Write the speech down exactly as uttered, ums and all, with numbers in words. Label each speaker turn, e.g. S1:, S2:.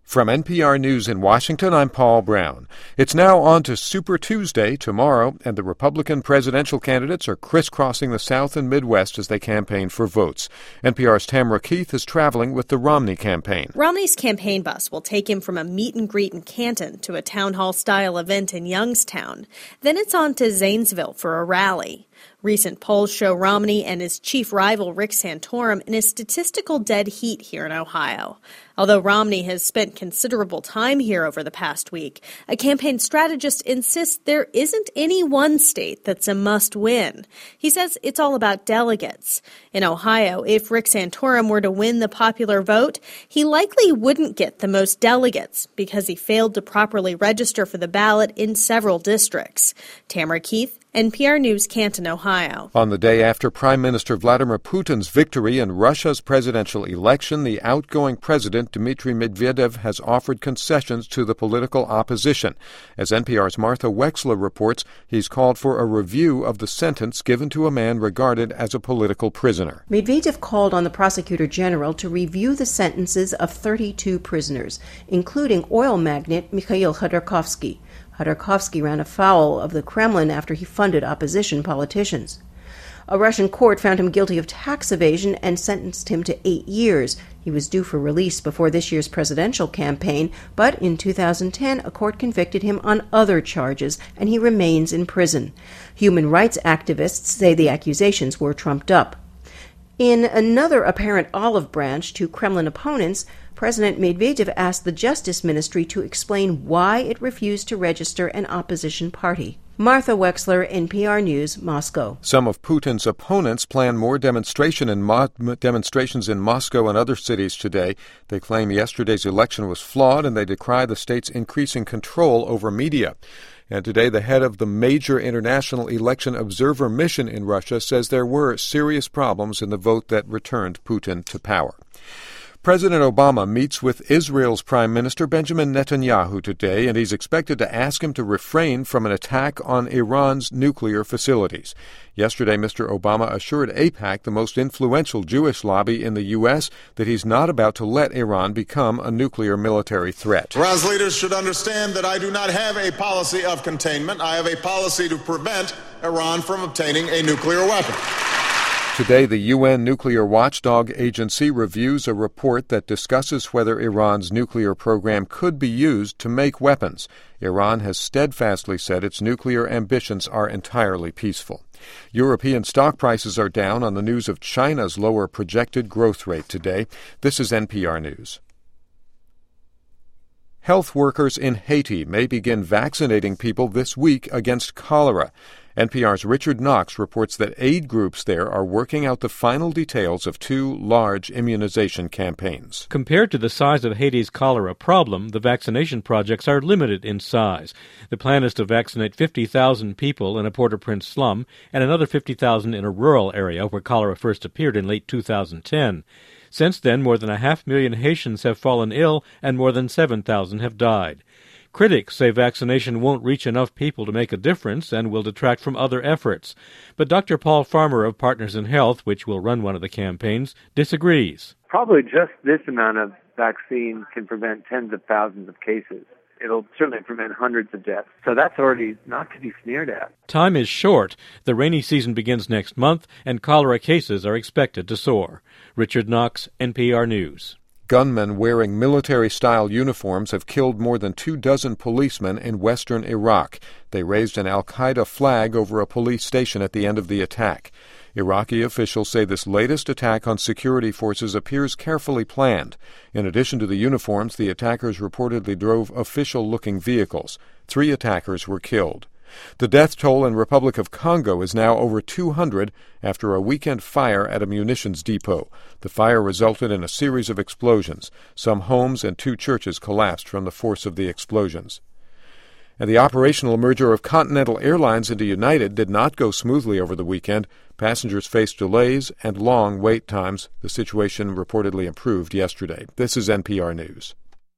S1: From N P R News in Washington, I'm Paul Brown. It's now on to Super Tuesday tomorrow, and the Republican presidential candidates are crisscrossing the South and Midwest as they campaign for votes. N P R's Tamara Keith is traveling with the Romney campaign.
S2: Romney's campaign bus will take him from a meet and greet in Canton to a town hall-style event in Youngstown. Then it's on to Zanesville for a rally. Recent polls show Romney and his chief rival Rick Santorum in a statistical dead heat here in Ohio. Although Romney has spent considerable time here over the past week, a campaign strategist insists there isn't any one state that's a must-win. He says it's all about delegates. In Ohio, if Rick Santorum were to win the popular vote, he likely wouldn't get the most delegates because he failed to properly register for the ballot in several districts. Tamara Keith, N P R News, Canton, Ohio.
S1: On the day after Prime Minister Vladimir Putin's victory in Russia's presidential election, the outgoing president Dmitry Medvedev has offered concessions to the political opposition. As N P R's Martha Wexler reports, he's called for a review of the sentence given to a man regarded as a political prisoner.
S3: Medvedev called on the prosecutor general to review the sentences of thirty-two prisoners, including oil magnate Mikhail Khodorkovsky. Khodorkovsky ran afoul of the Kremlin after he funded opposition politicians. A Russian court found him guilty of tax evasion and sentenced him to eight years. He was due for release before this year's presidential campaign, but in two thousand ten, a court convicted him on other charges, and he remains in prison. Human rights activists say the accusations were trumped up. In another apparent olive branch to Kremlin opponents, President Medvedev asked the Justice Ministry to explain why it refused to register an opposition party. Martha Wexler, N P R News, Moscow.
S1: Some of Putin's opponents plan more demonstration in Mo- demonstrations in Moscow and other cities today. They claim yesterday's election was flawed, and they decry the state's increasing control over media. And today, the head of the major international election observer mission in Russia says there were serious problems in the vote that returned Putin to power. President Obama meets with Israel's Prime Minister Benjamin Netanyahu today, and he's expected to ask him to refrain from an attack on Iran's nuclear facilities. Yesterday, Mister Obama assured AIPAC, the most influential Jewish lobby in the U S, that he's not about to let Iran become a nuclear military threat.
S4: Iran's leaders should understand that I do not have a policy of containment. I have a policy to prevent Iran from obtaining a nuclear weapon.
S1: Today, the U N Nuclear Watchdog Agency reviews a report that discusses whether Iran's nuclear program could be used to make weapons. Iran has steadfastly said its nuclear ambitions are entirely peaceful. European stock prices are down on the news of China's lower projected growth rate today. This is N P R News. Health workers in Haiti may begin vaccinating people this week against cholera. N P R's Richard Knox reports that aid groups there are working out the final details of two large immunization campaigns.
S5: Compared to the size of Haiti's cholera problem, the vaccination projects are limited in size. The plan is to vaccinate fifty thousand people in a Port-au-Prince slum and another fifty thousand in a rural area where cholera first appeared in late two thousand ten. Since then, more than a half million Haitians have fallen ill and more than seven thousand have died. Critics say vaccination won't reach enough people to make a difference and will detract from other efforts. But Doctor Paul Farmer of Partners in Health, which will run one of the campaigns, disagrees.
S6: Probably just this amount of vaccine can prevent tens of thousands of cases. It'll certainly prevent hundreds of deaths. So that's already not to be sneered at.
S5: Time is short. The rainy season begins next month, and cholera cases are expected to soar. Richard Knox, N P R News.
S1: Gunmen wearing military-style uniforms have killed more than two dozen policemen in western Iraq. They raised an al-Qaeda flag over a police station at the end of the attack. Iraqi officials say this latest attack on security forces appears carefully planned. In addition to the uniforms, the attackers reportedly drove official-looking vehicles. Three attackers were killed. The death toll in Republic of Congo is now over two hundred after a weekend fire at a munitions depot. The fire resulted in a series of explosions. Some homes and two churches collapsed from the force of the explosions. And the operational merger of Continental Airlines into United did not go smoothly over the weekend. Passengers faced delays and long wait times. The situation reportedly improved yesterday. This is N P R News.